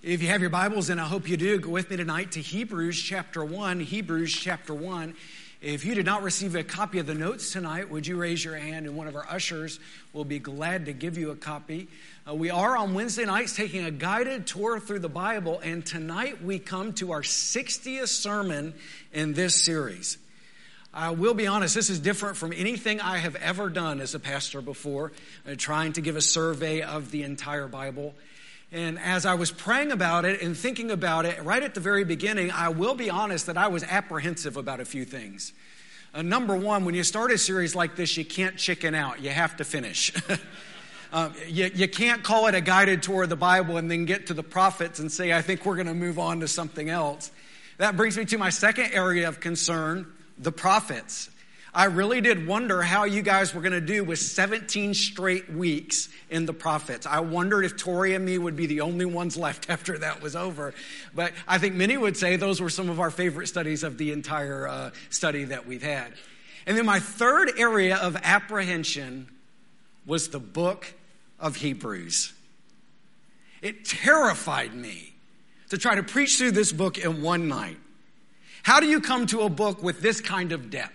If you have your Bibles, and I hope you do, go with me tonight to Hebrews chapter 1. Hebrews chapter 1. If you did not receive a copy of the notes tonight, would you raise your hand, and one of our ushers will be glad to give you a copy. We are on Wednesday nights taking a guided tour through the Bible, and tonight we come to our 60th sermon in this series. I will be honest, this is different from anything I have ever done as a pastor before, trying to give a survey of the entire Bible. And as I was praying about it and thinking about it, right at the very beginning, I will be honest that I was apprehensive about a few things. Number one, when you start a series like this, you can't chicken out. You have to finish. You can't call it a guided tour of the Bible and then get to the prophets and say, I think we're going to move on to something else. That brings me to my second area of concern, the prophets. I really did wonder how you guys were going to do with 17 straight weeks in the prophets. I wondered if Tori and me would be the only ones left after that was over. But I think many would say those were some of our favorite studies of the entire study that we've had. And then my third area of apprehension was the book of Hebrews. It terrified me to try to preach through this book in one night. How do you come to a book with this kind of depth?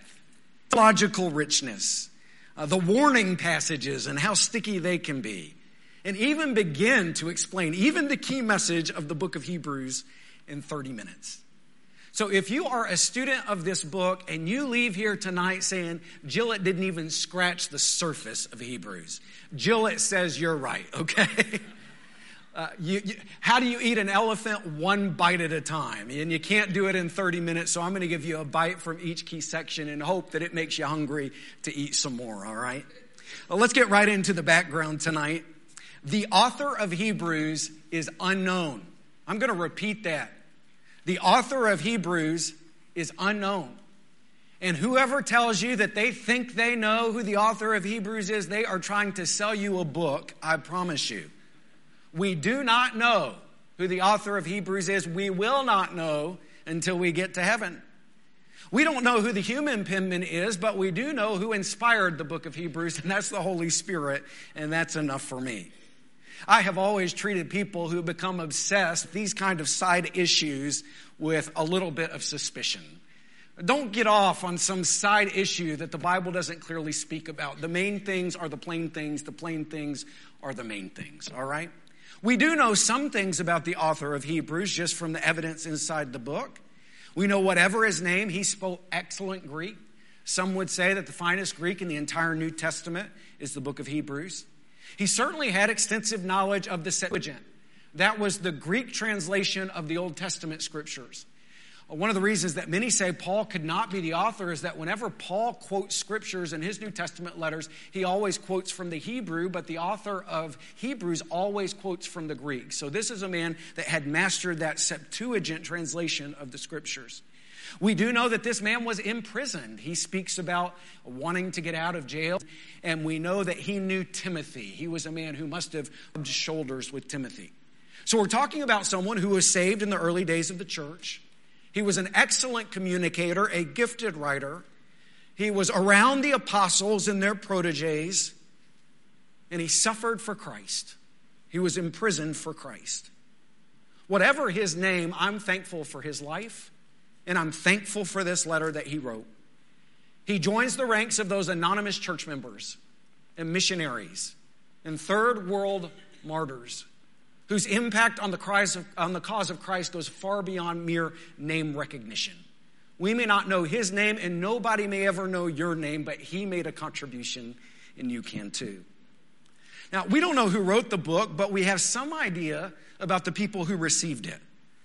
Logical richness, the warning passages and how sticky they can be, and even begin to explain even the key message of the book of Hebrews in 30 minutes. So if you are a student of this book and you leave here tonight saying, Gillett didn't even scratch the surface of Hebrews, Gillett says you're right, okay? How do you eat an elephant? One bite at a time. And you can't do it in 30 minutes, so I'm going to give you a bite from each key section and hope that it makes you hungry to eat some more, all right? Well, let's get right into the background tonight. The author of Hebrews is unknown. I'm going to repeat that. The author of Hebrews is unknown. And whoever tells you that they think they know who the author of Hebrews is, they are trying to sell you a book, I promise you. We do not know who the author of Hebrews is. We will not know until we get to heaven. We don't know who the human penman is, but we do know who inspired the book of Hebrews, and that's the Holy Spirit, and that's enough for me. I have always treated people who become obsessed with these kind of side issues with a little bit of suspicion. Don't get off on some side issue that the Bible doesn't clearly speak about. The main things are the plain things. The plain things are the main things, all right? We do know some things about the author of Hebrews just from the evidence inside the book. We know whatever his name, he spoke excellent Greek. Some would say that the finest Greek in the entire New Testament is the book of Hebrews. He certainly had extensive knowledge of the Septuagint. That was the Greek translation of the Old Testament scriptures. One of the reasons that many say Paul could not be the author is that whenever Paul quotes scriptures in his New Testament letters, he always quotes from the Hebrew, but the author of Hebrews always quotes from the Greek. So this is a man that had mastered that Septuagint translation of the scriptures. We do know that this man was imprisoned. He speaks about wanting to get out of jail, and we know that he knew Timothy. He was a man who must have rubbed shoulders with Timothy. So we're talking about someone who was saved in the early days of the church. He was an excellent communicator, a gifted writer. He was around the apostles and their proteges, and he suffered for Christ. He was imprisoned for Christ. Whatever his name, I'm thankful for his life, and I'm thankful for this letter that he wrote. He joins the ranks of those anonymous church members and missionaries and third world martyrs whose impact on the cause of Christ goes far beyond mere name recognition. We may not know his name, and nobody may ever know your name, but he made a contribution, and you can too. Now, we don't know who wrote the book, but we have some idea about the people who received it.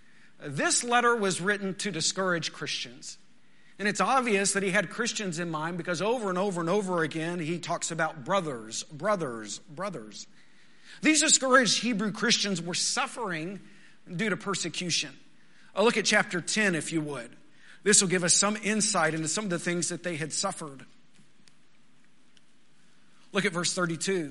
This letter was written to discourage Christians. And it's obvious that he had Christians in mind because over and over and over again, he talks about brothers, brothers, brothers. These discouraged Hebrew Christians were suffering due to persecution. Look at chapter 10, if you would. This will give us some insight into some of the things that they had suffered. Look at verse 32.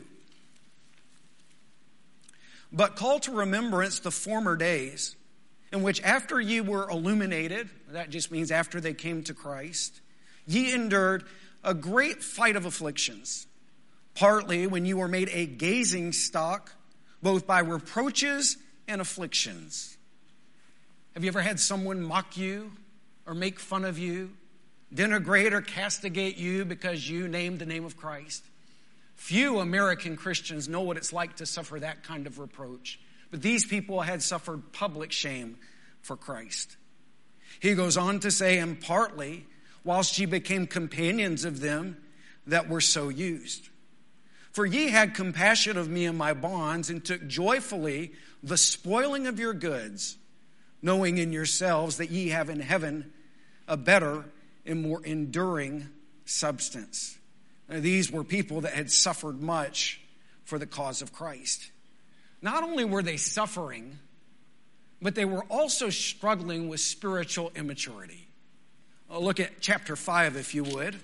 But call to remembrance the former days in which after ye were illuminated, that just means after they came to Christ, ye endured a great fight of afflictions. Partly when you were made a gazing stock, both by reproaches and afflictions. Have you ever had someone mock you or make fun of you, denigrate or castigate you because you named the name of Christ? Few American Christians know what it's like to suffer that kind of reproach. But these people had suffered public shame for Christ. He goes on to say, and partly, whilst ye became companions of them that were so used. For ye had compassion of me and my bonds, and took joyfully the spoiling of your goods, knowing in yourselves that ye have in heaven a better and more enduring substance. Now, these were people that had suffered much for the cause of Christ. Not only were they suffering, but they were also struggling with spiritual immaturity. Look at chapter 5, if you would.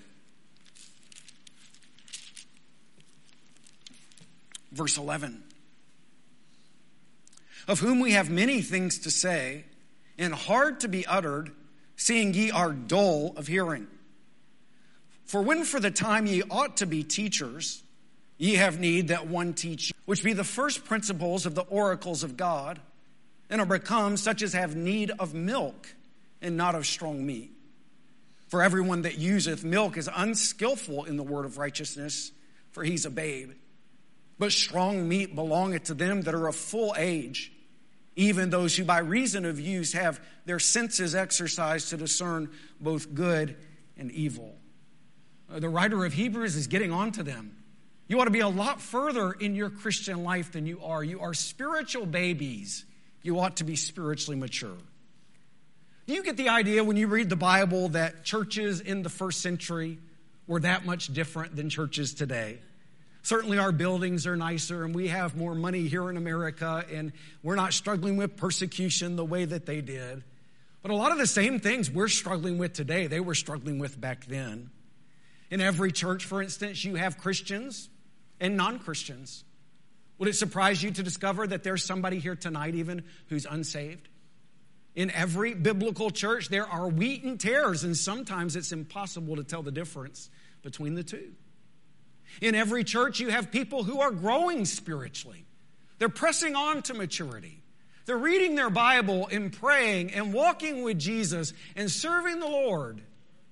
Verse 11. Of whom we have many things to say, and hard to be uttered, seeing ye are dull of hearing. For when for the time ye ought to be teachers, ye have need that one teach you, which be the first principles of the oracles of God, and are become such as have need of milk, and not of strong meat. For everyone that useth milk is unskillful in the word of righteousness, for he's a babe. But strong meat belongeth to them that are of full age, even those who by reason of use have their senses exercised to discern both good and evil. The writer of Hebrews is getting on to them. You ought to be a lot further in your Christian life than you are. You are spiritual babies. You ought to be spiritually mature. Do you get the idea when you read the Bible that churches in the first century were that much different than churches today? Certainly our buildings are nicer and we have more money here in America and we're not struggling with persecution the way that they did. But a lot of the same things we're struggling with today, they were struggling with back then. In every church, for instance, you have Christians and non-Christians. Would it surprise you to discover that there's somebody here tonight even who's unsaved? In every biblical church, there are wheat and tares, and sometimes it's impossible to tell the difference between the two. In every church, you have people who are growing spiritually. They're pressing on to maturity. They're reading their Bible and praying and walking with Jesus and serving the Lord.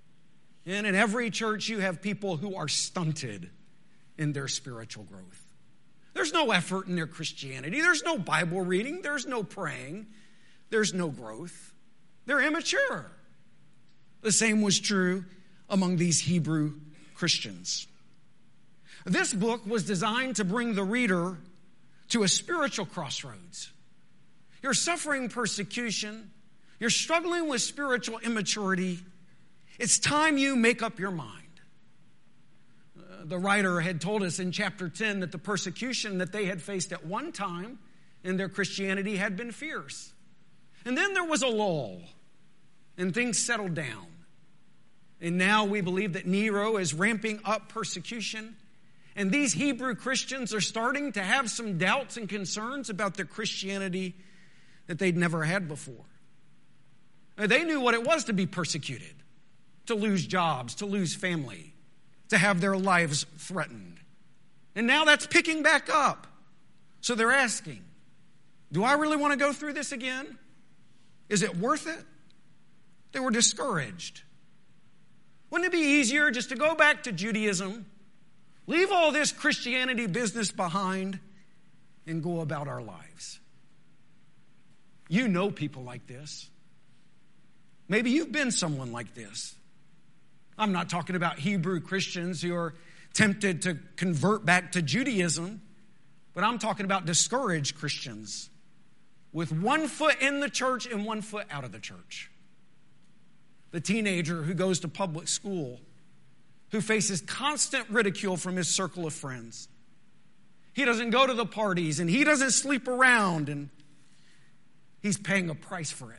And in every church, you have people who are stunted in their spiritual growth. There's no effort in their Christianity. There's no Bible reading. There's no praying. There's no growth. They're immature. The same was true among these Hebrew Christians. This book was designed to bring the reader to a spiritual crossroads. You're suffering persecution. You're struggling with spiritual immaturity. It's time you make up your mind. The writer had told us in chapter 10 that the persecution that they had faced at one time in their Christianity had been fierce. And then there was a lull, and things settled down. And now we believe that Nero is ramping up persecution. And these Hebrew Christians are starting to have some doubts and concerns about their Christianity that they'd never had before. They knew what it was to be persecuted, to lose jobs, to lose family, to have their lives threatened. And now that's picking back up. So they're asking, do I really want to go through this again? Is it worth it? They were discouraged. Wouldn't it be easier just to go back to Judaism, leave all this Christianity business behind, and go about our lives? You know people like this. Maybe you've been someone like this. I'm not talking about Hebrew Christians who are tempted to convert back to Judaism, but I'm talking about discouraged Christians with one foot in the church and one foot out of the church. The teenager who goes to public school, who faces constant ridicule from his circle of friends. He doesn't go to the parties and he doesn't sleep around, and he's paying a price for it.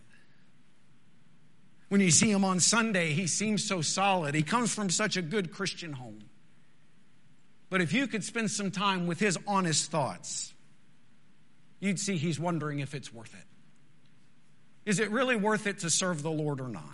When you see him on Sunday, he seems so solid. He comes from such a good Christian home. But if you could spend some time with his honest thoughts, you'd see he's wondering if it's worth it. Is it really worth it to serve the Lord or not?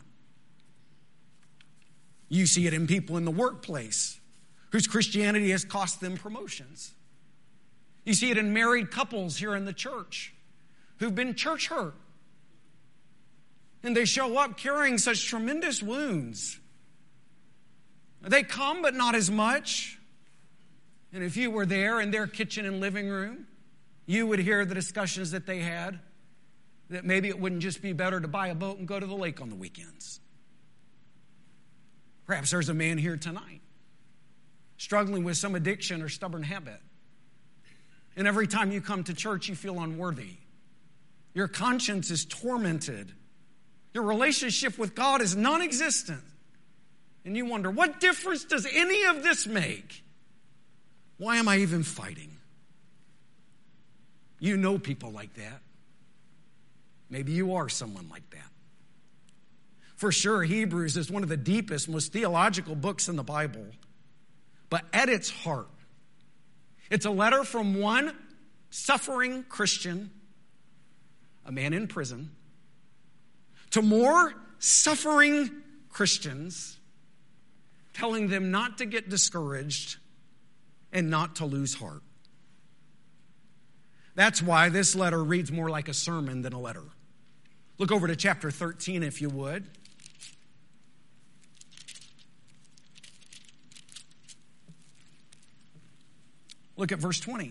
You see it in people in the workplace whose Christianity has cost them promotions. You see it in married couples here in the church who've been church hurt. And they show up carrying such tremendous wounds. They come, but not as much. And if you were there in their kitchen and living room, you would hear the discussions that they had, that maybe it wouldn't just be better to buy a boat and go to the lake on the weekends. Perhaps there's a man here tonight struggling with some addiction or stubborn habit. And every time you come to church, you feel unworthy. Your conscience is tormented. Your relationship with God is non-existent. And you wonder, what difference does any of this make? Why am I even fighting? You know people like that. Maybe you are someone like that. For sure, Hebrews is one of the deepest, most theological books in the Bible. But at its heart, it's a letter from one suffering Christian, a man in prison, to more suffering Christians, telling them not to get discouraged and not to lose heart. That's why this letter reads more like a sermon than a letter. Look over to chapter 13, if you would. Look at verse 20.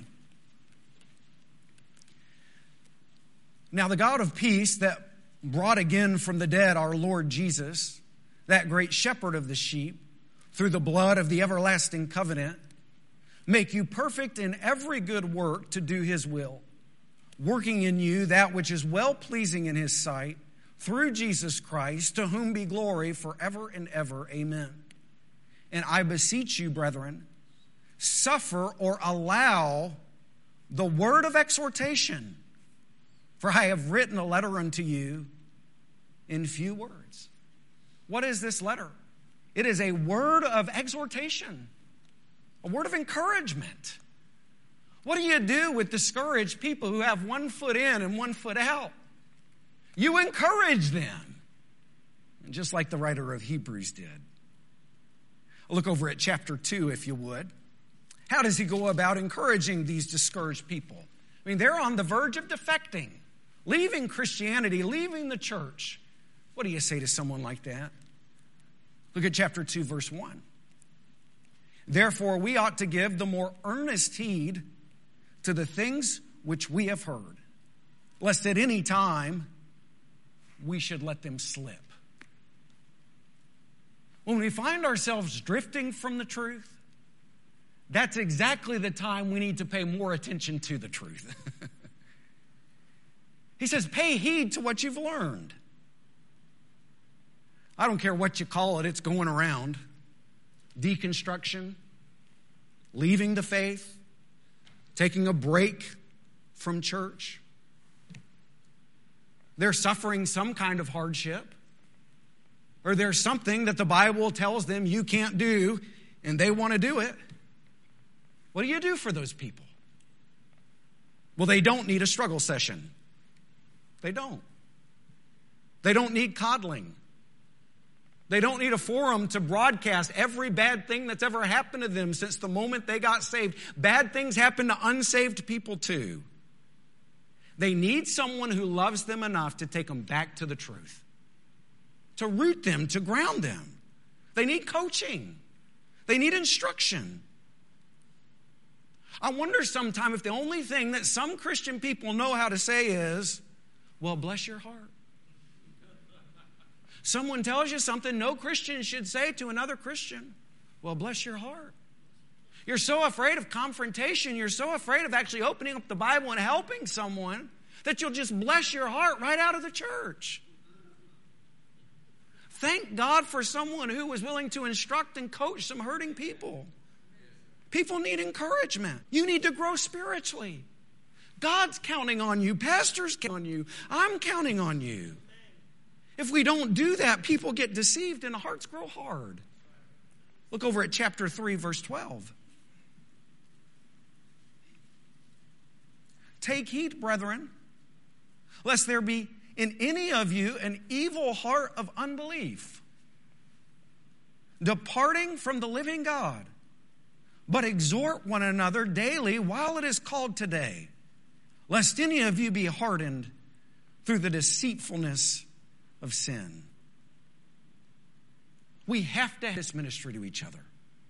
Now the God of peace that brought again from the dead our Lord Jesus, that great shepherd of the sheep, through the blood of the everlasting covenant, make you perfect in every good work to do his will, working in you that which is well-pleasing in his sight, through Jesus Christ, to whom be glory forever and ever. Amen. And I beseech you, brethren, suffer or allow the word of exhortation, for I have written a letter unto you in few words. What is this letter? It is a word of exhortation, a word of encouragement. What do you do with discouraged people who have one foot in and one foot out? You encourage them, and just like the writer of Hebrews did. Look over at chapter 2, if you would. How does he go about encouraging these discouraged people? I mean, they're on the verge of defecting, leaving Christianity, leaving the church. What do you say to someone like that? Look at chapter 2, verse 1. Therefore, we ought to give the more earnest heed to the things which we have heard, lest at any time we should let them slip. When we find ourselves drifting from the truth, that's exactly the time we need to pay more attention to the truth. He says, pay heed to what you've learned. I don't care what you call it, it's going around. Deconstruction, leaving the faith, taking a break from church. They're suffering some kind of hardship, or there's something that the Bible tells them you can't do, and they want to do it. What do you do for those people? Well, they don't need a struggle session. They don't. They don't need coddling. They don't need a forum to broadcast every bad thing that's ever happened to them since the moment they got saved. Bad things happen to unsaved people too. They need someone who loves them enough to take them back to the truth, to root them, to ground them. They need coaching. They need instruction. I wonder sometime if the only thing that some Christian people know how to say is, well, bless your heart. Someone tells you something no Christian should say to another Christian. Well, bless your heart. You're so afraid of confrontation, you're so afraid of actually opening up the Bible and helping someone that you'll just bless your heart right out of the church. Thank God for someone who was willing to instruct and coach some hurting people. People need encouragement. You need to grow spiritually. God's counting on you. Pastors count on you. I'm counting on you. If we don't do that, people get deceived and hearts grow hard. Look over at chapter 3, verse 12. Take heed, brethren, lest there be in any of you an evil heart of unbelief, departing from the living God. But exhort one another daily while it is called today, lest any of you be hardened through the deceitfulness of sin. We have to have this ministry to each other.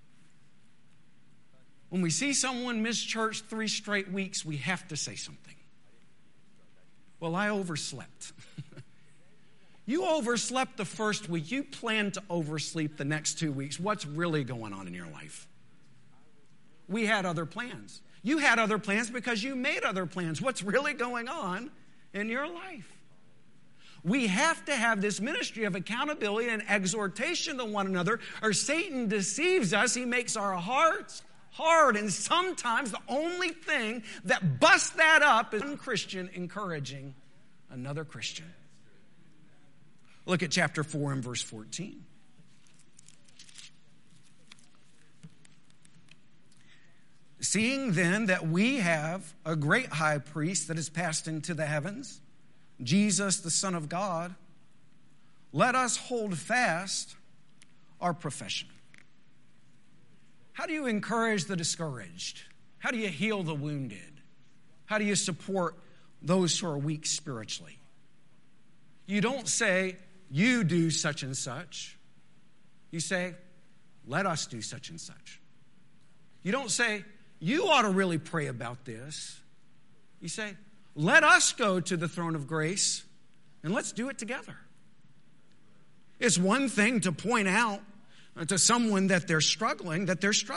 When we see someone miss church 3 straight weeks, we have to say something. Well, I overslept. You overslept the first week. You plan to oversleep the next 2 weeks. What's really going on in your life? We had other plans. You had other plans because you made other plans. What's really going on in your life? We have to have this ministry of accountability and exhortation to one another, or Satan deceives us. He makes our hearts hard. And sometimes the only thing that busts that up is one Christian encouraging another Christian. Look at chapter 4 and verse 14. Seeing then that we have a great high priest that has passed into the heavens, Jesus, the Son of God, let us hold fast our profession. How do you encourage the discouraged? How do you heal the wounded? How do you support those who are weak spiritually? You don't say, you do such and such. You say, let us do such and such. You don't say, you ought to really pray about this. You say, let us go to the throne of grace and let's do it together. It's one thing to point out to someone that they're struggling.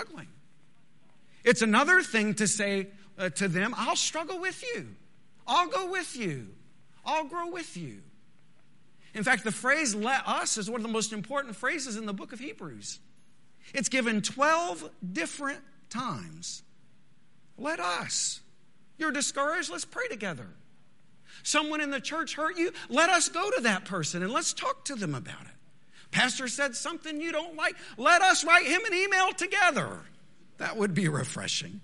It's another thing to say to them, I'll struggle with you. I'll go with you. I'll grow with you. In fact, the phrase let us is one of the most important phrases in the book of Hebrews. It's given 12 different times. Let us. You're discouraged? Let's pray together. Someone in the church hurt you? Let us go to that person and let's talk to them about it. Pastor said something you don't like? Let us write him an email together. That would be refreshing.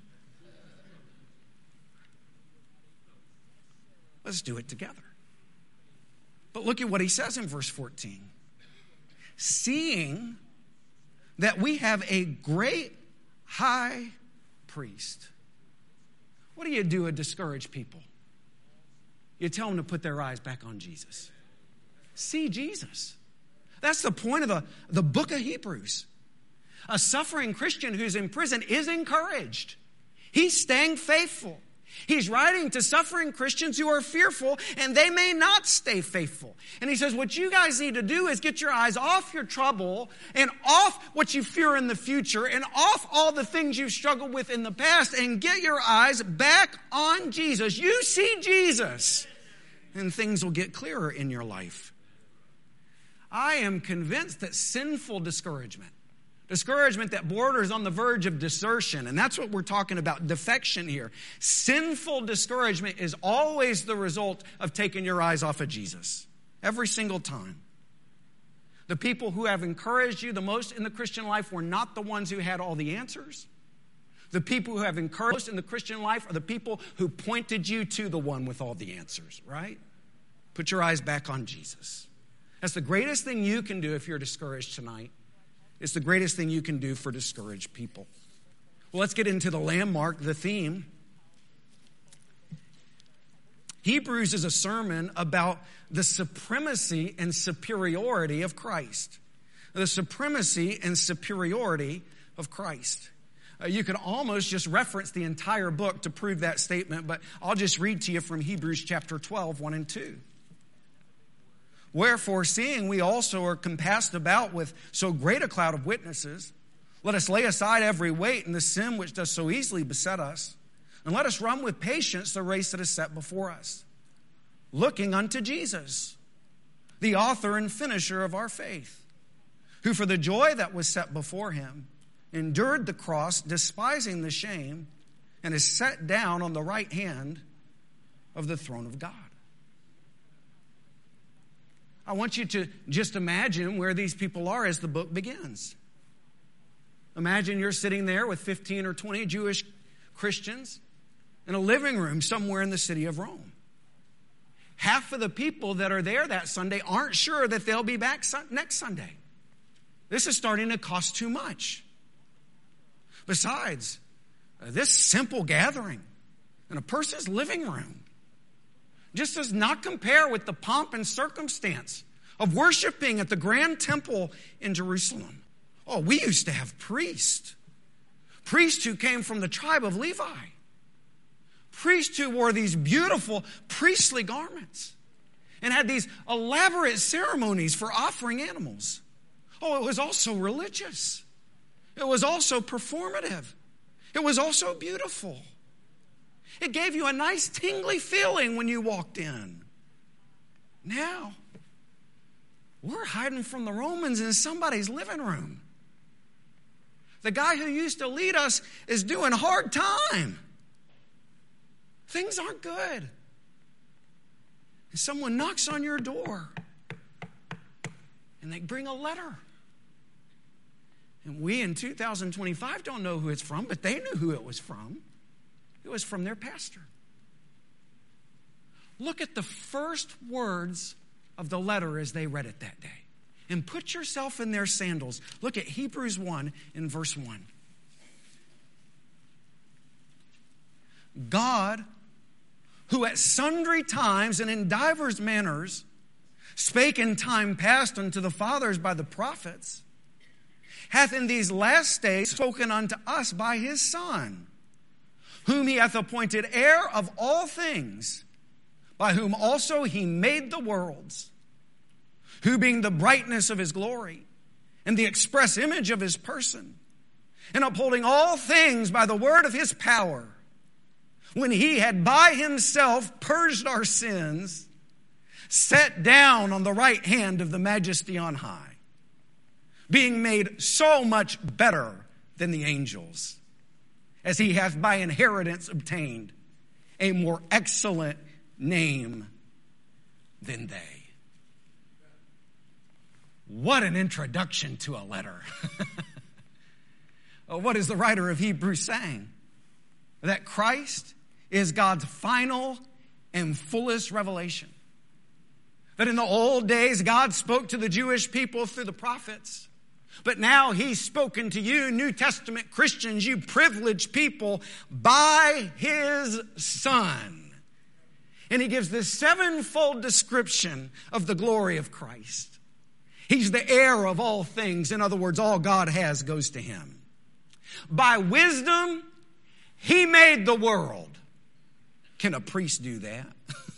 Let's do it together. But look at what he says in verse 14. Seeing that we have a great high priest. What do you do to discourage people? You tell them to put their eyes back on Jesus. See Jesus. That's the point of the book of Hebrews. A suffering Christian who's in prison is encouraged. He's staying faithful. He's writing to suffering Christians who are fearful and they may not stay faithful. And he says, what you guys need to do is get your eyes off your trouble and off what you fear in the future and off all the things you've struggled with in the past and get your eyes back on Jesus. You see Jesus and things will get clearer in your life. I am convinced that sinful discouragement that borders on the verge of desertion, and that's what we're talking about, defection here. Sinful discouragement is always the result of taking your eyes off of Jesus. Every single time. The people who have encouraged you the most in the Christian life were not the ones who had all the answers. The people who have encouraged in the Christian life are the people who pointed you to the one with all the answers, right? Put your eyes back on Jesus. That's the greatest thing you can do if you're discouraged tonight. It's the greatest thing you can do for discouraged people. Well, let's get into the landmark, the theme. Hebrews is a sermon about the supremacy and superiority of Christ. The supremacy and superiority of Christ. You could almost just reference the entire book to prove that statement, but I'll just read to you from Hebrews chapter 12, 1 and 2. Wherefore, seeing we also are compassed about with so great a cloud of witnesses, let us lay aside every weight and the sin which does so easily beset us, and let us run with patience the race that is set before us, looking unto Jesus, the author and finisher of our faith, who for the joy that was set before him endured the cross, despising the shame, and is set down on the right hand of the throne of God. I want you to just imagine where these people are as the book begins. Imagine you're sitting there with 15 or 20 Jewish Christians in a living room somewhere in the city of Rome. Half of the people that are there that Sunday aren't sure that they'll be back next Sunday. This is starting to cost too much. Besides, this simple gathering in a person's living room, just does not compare with the pomp and circumstance of worshiping at the grand temple in Jerusalem. Oh, we used to have priests who came from the tribe of Levi, priests who wore these beautiful priestly garments and had these elaborate ceremonies for offering animals. Oh, it was also religious. It was also performative. It was also beautiful. It gave you a nice tingly feeling when you walked in. Now, we're hiding from the Romans in somebody's living room. The guy who used to lead us is doing hard time. Things aren't good. And someone knocks on your door and they bring a letter. And we in 2025 don't know who it's from, but they knew who it was from. It was from their pastor. Look at the first words of the letter as they read it that day. And put yourself in their sandals. Look at Hebrews 1 in verse 1. God, who at sundry times and in divers manners spake in time past unto the fathers by the prophets, hath in these last days spoken unto us by his Son, whom he hath appointed heir of all things, by whom also he made the worlds, who being the brightness of his glory and the express image of his person, and upholding all things by the word of his power, when he had by himself purged our sins, sat down on the right hand of the majesty on high, being made so much better than the angels, as he hath by inheritance obtained a more excellent name than they. What an introduction to a letter. What is the writer of Hebrews saying? That Christ is God's final and fullest revelation. That in the old days, God spoke to the Jewish people through the prophets. But now he's spoken to you, New Testament Christians, you privileged people, by his Son. And he gives this sevenfold description of the glory of Christ. He's the heir of all things. In other words, all God has goes to him. By wisdom, he made the world. Can a priest do that?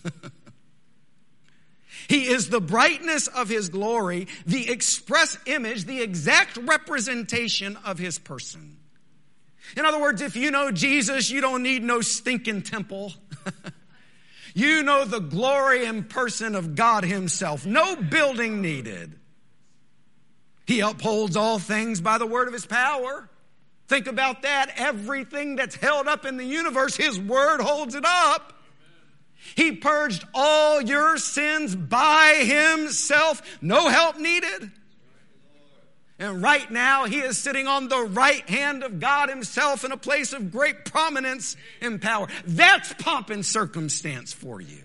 He is the brightness of his glory, the express image, the exact representation of his person. In other words, if you know Jesus, you don't need no stinking temple. You know the glory and person of God himself. No building needed. He upholds all things by the word of his power. Think about that. Everything that's held up in the universe, his word holds it up. He purged all your sins by himself. No help needed. And right now, he is sitting on the right hand of God himself in a place of great prominence and power. That's pomp and circumstance for you.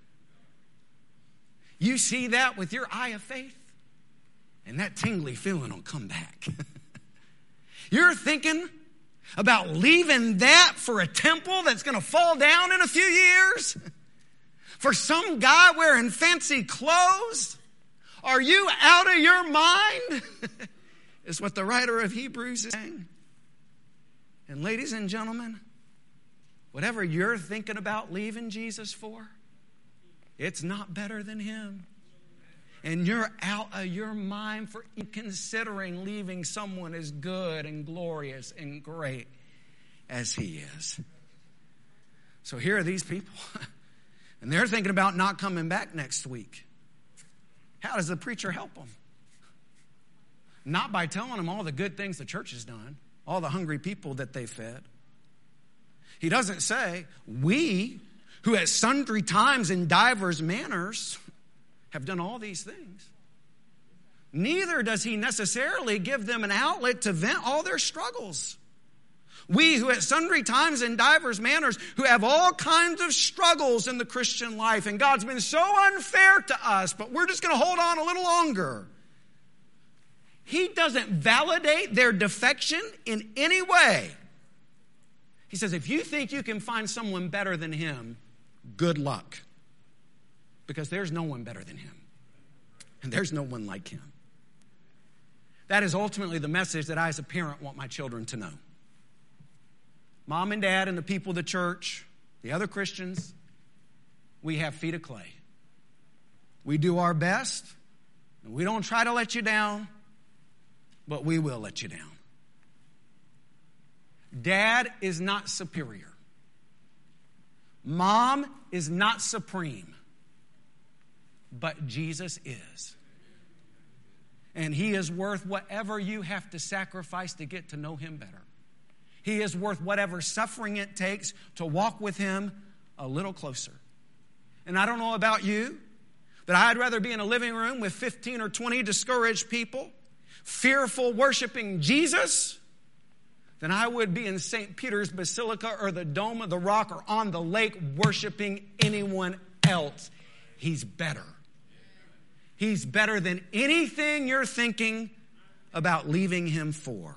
You see that with your eye of faith, and that tingly feeling will come back. You're thinking about leaving that for a temple that's going to fall down in a few years? For some guy wearing fancy clothes? Are you out of your mind? Is what the writer of Hebrews is saying. And ladies and gentlemen, whatever you're thinking about leaving Jesus for, it's not better than him. And you're out of your mind for considering leaving someone as good and glorious and great as he is. So here are these people. And they're thinking about not coming back next week. How does the preacher help them? Not by telling them all the good things the church has done, all the hungry people that they fed. He doesn't say, we, who at sundry times in divers manners have done all these things. Neither does he necessarily give them an outlet to vent all their struggles. We who at sundry times in divers manners, who have all kinds of struggles in the Christian life, and God's been so unfair to us, but we're just going to hold on a little longer. He doesn't validate their defection in any way. He says, if you think you can find someone better than him, good luck. because there's no one better than him. And there's no one like him. That is ultimately the message that I as a parent want my children to know. Mom and dad and the people of the church, the other Christians, we have feet of clay. We do our best, and we don't try to let you down, but we will let you down. Dad is not superior. Mom is not supreme. But Jesus is. And he is worth whatever you have to sacrifice to get to know him better. He is worth whatever suffering it takes to walk with him a little closer. And I don't know about you, but I'd rather be in a living room with 15 or 20 discouraged people, fearful worshiping Jesus, than I would be in St. Peter's Basilica or the Dome of the Rock or on the lake worshiping anyone else. He's better. He's better than anything you're thinking about leaving him for.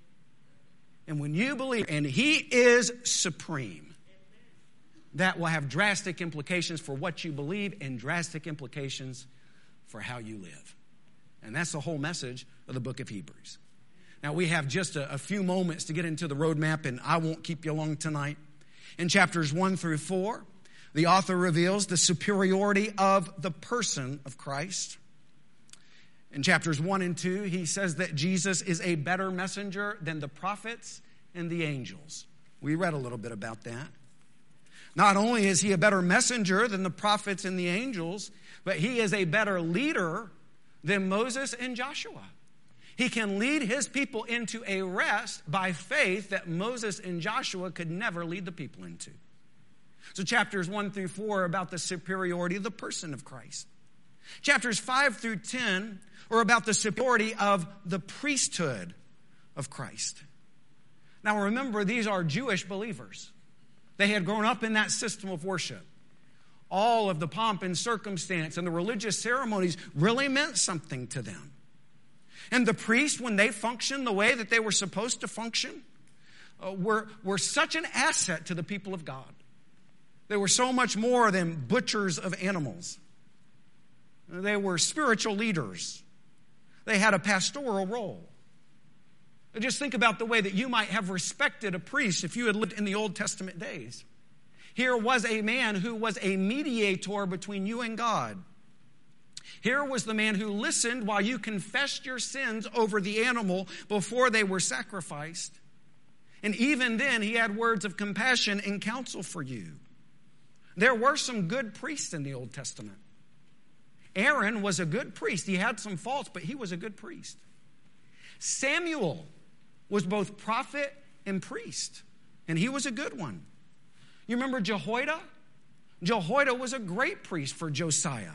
And when you believe, and he is supreme, that will have drastic implications for what you believe and drastic implications for how you live. And that's the whole message of the book of Hebrews. Now, we have just a few moments to get into the roadmap, and I won't keep you long tonight. In chapters 1 through 4, the author reveals the superiority of the person of Christ. In chapters 1 and 2, he says that Jesus is a better messenger than the prophets and the angels. We read a little bit about that. Not only is he a better messenger than the prophets and the angels, but he is a better leader than Moses and Joshua. He can lead his people into a rest by faith that Moses and Joshua could never lead the people into. So chapters 1 through 4 are about the superiority of the person of Christ. Chapters 5 through 10 are about the superiority of the priesthood of Christ. Now remember, these are Jewish believers. They had grown up in that system of worship. All of the pomp and circumstance and the religious ceremonies really meant something to them. And the priests, when they functioned the way that they were supposed to function, were such an asset to the people of God. They were so much more than butchers of animals. They were spiritual leaders. They had a pastoral role. Just think about the way that you might have respected a priest if you had lived in the Old Testament days. Here was a man who was a mediator between you and God. Here was the man who listened while you confessed your sins over the animal before they were sacrificed. And even then, he had words of compassion and counsel for you. There were some good priests in the Old Testament. Aaron was a good priest. He had some faults, but he was a good priest. Samuel was both prophet and priest, and he was a good one. You remember Jehoiada? Jehoiada was a great priest for Josiah.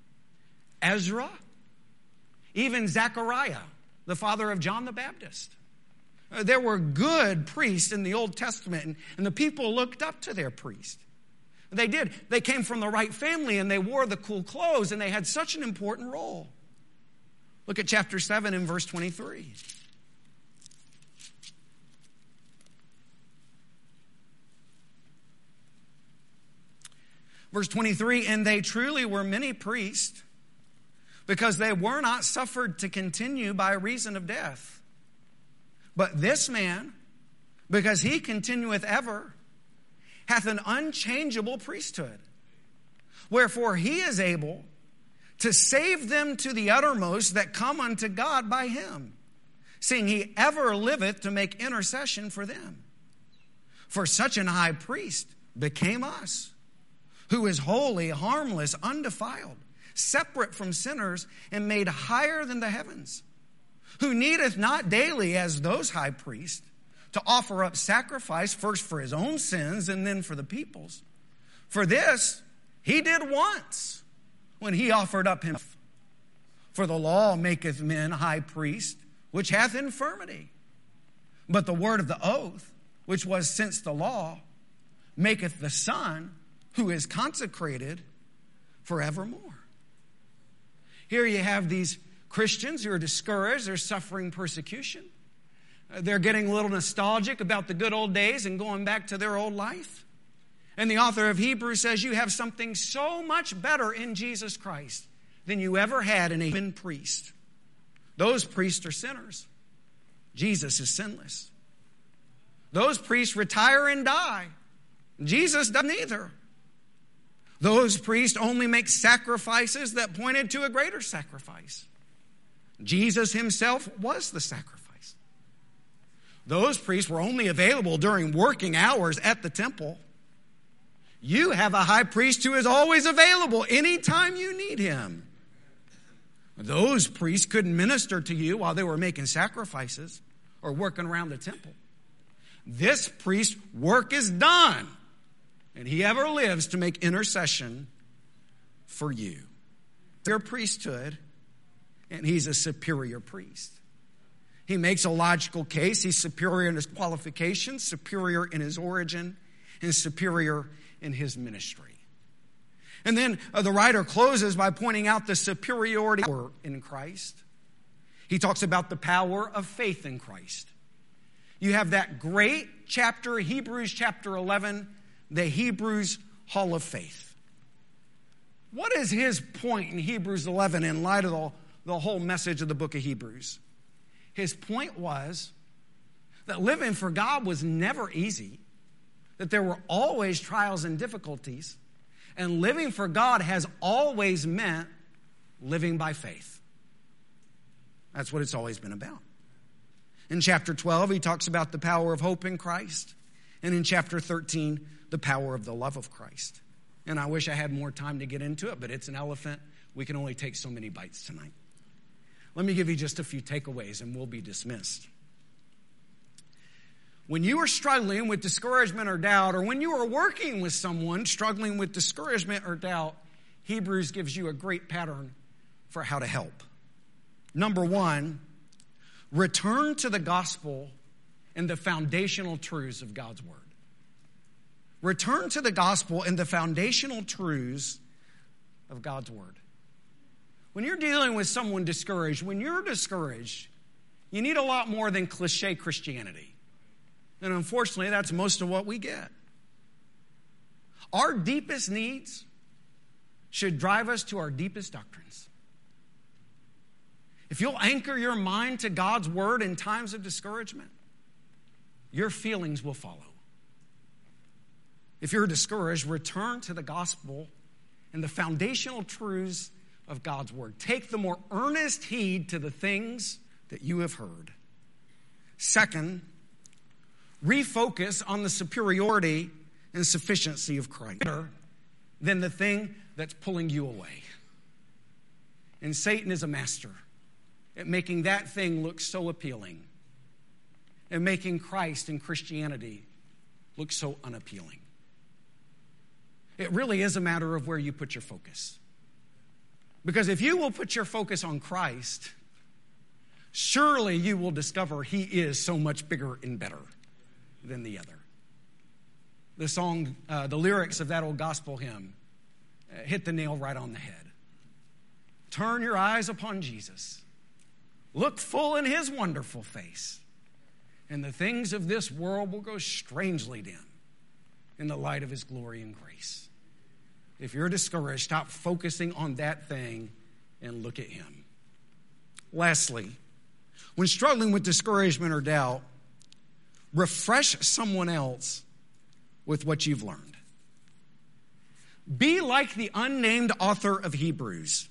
Ezra, even Zechariah, the father of John the Baptist. There were good priests in the Old Testament, and the people looked up to their priest. They did. They came from the right family, and they wore the cool clothes, and they had such an important role. Look at chapter 7 and verse 23. Verse 23, and they truly were many priests, because they were not suffered to continue by reason of death. But this man, because he continueth ever, hath an unchangeable priesthood. Wherefore he is able to save them to the uttermost that come unto God by him, seeing he ever liveth to make intercession for them. For such an high priest became us, who is holy, harmless, undefiled, separate from sinners, and made higher than the heavens, who needeth not daily, as those high priests, to offer up sacrifice first for his own sins and then for the people's. For this he did once, when he offered up himself. For the law maketh men high priests, which hath infirmity. But the word of the oath, which was since the law, maketh the Son, who is consecrated forevermore. Here you have these Christians who are discouraged. They're suffering persecution. They're getting a little nostalgic about the good old days and going back to their old life. And the author of Hebrews says you have something so much better in Jesus Christ than you ever had in a human priest. Those priests are sinners. Jesus is sinless. Those priests retire and die. Jesus doesn't either. Those priests only make sacrifices that pointed to a greater sacrifice. Jesus himself was the sacrifice. Those priests were only available during working hours at the temple. You have a high priest who is always available anytime you need him. Those priests couldn't minister to you while they were making sacrifices or working around the temple. This priest's work is done, and he ever lives to make intercession for you. Your priesthood, and he's a superior priest. He makes a logical case. He's superior in his qualifications, superior in his origin, and superior in his ministry. And then the writer closes by pointing out the superiority in Christ. He talks about the power of faith in Christ. You have that great chapter, Hebrews chapter 11, the Hebrews Hall of Faith. What is his point in Hebrews 11 in light of the whole message of the book of Hebrews? His point was that living for God was never easy, that there were always trials and difficulties, and living for God has always meant living by faith. That's what it's always been about. In chapter 12, he talks about the power of hope in Christ. And in chapter 13, the power of the love of Christ. And I wish I had more time to get into it, but it's an elephant. We can only take so many bites tonight. Let me give you just a few takeaways and we'll be dismissed. When you are struggling with discouragement or doubt, or when you are working with someone struggling with discouragement or doubt, Hebrews gives you a great pattern for how to help. Number one, return to the gospel and the foundational truths of God's word. Return to the gospel and the foundational truths of God's word. When you're dealing with someone discouraged, when you're discouraged, you need a lot more than cliche Christianity. And unfortunately, that's most of what we get. Our deepest needs should drive us to our deepest doctrines. If you'll anchor your mind to God's word in times of discouragement, your feelings will follow. If you're discouraged, return to the gospel and the foundational truths of God's word. Take the more earnest heed to the things that you have heard. Second, refocus on the superiority and sufficiency of Christ than the thing that's pulling you away. And Satan is a master at making that thing look so appealing and making Christ and Christianity look so unappealing. It really is a matter of where you put your focus. Because if you will put your focus on Christ, surely you will discover he is so much bigger and better than the other. The song, the lyrics of that old gospel hymn hit the nail right on the head. Turn your eyes upon Jesus. Look full in his wonderful face. And the things of this world will go strangely dim in the light of his glory and grace. If you're discouraged, stop focusing on that thing and look at him. Lastly, when struggling with discouragement or doubt, refresh someone else with what you've learned. Be like the unnamed author of Hebrews.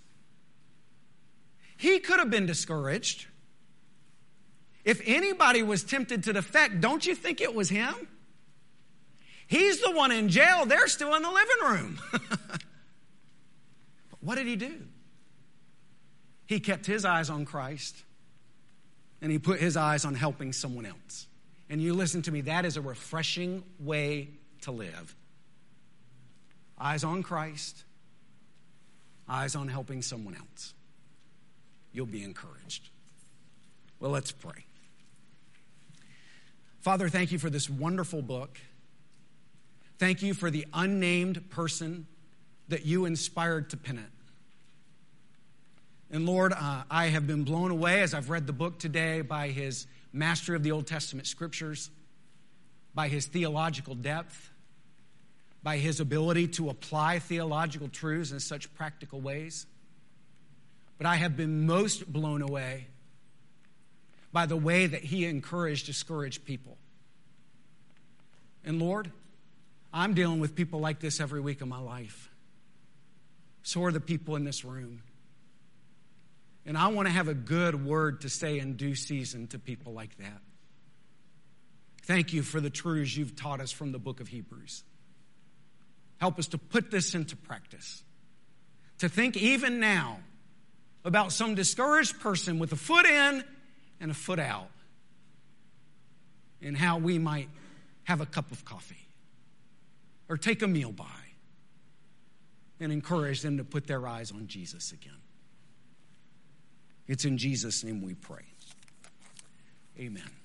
He could have been discouraged. If anybody was tempted to defect, don't you think it was him? He's the one in jail. They're still in the living room. But what did he do? He kept his eyes on Christ, and he put his eyes on helping someone else. And you listen to me, that is a refreshing way to live. Eyes on Christ, eyes on helping someone else. You'll be encouraged. Well, let's pray. Father, thank you for this wonderful book. Thank you for the unnamed person that you inspired to pen it. And Lord, I have been blown away as I've read the book today by his mastery of the Old Testament scriptures, by his theological depth, by his ability to apply theological truths in such practical ways. But I have been most blown away by the way that he encouraged discouraged people. And Lord, I'm dealing with people like this every week of my life. So are the people in this room. And I want to have a good word to say in due season to people like that. Thank you for the truths you've taught us from the book of Hebrews. Help us to put this into practice. To think even now about some discouraged person with a foot in and a foot out. And how we might have a cup of coffee. Or take a meal by. And encourage them to put their eyes on Jesus again. It's in Jesus' name we pray. Amen.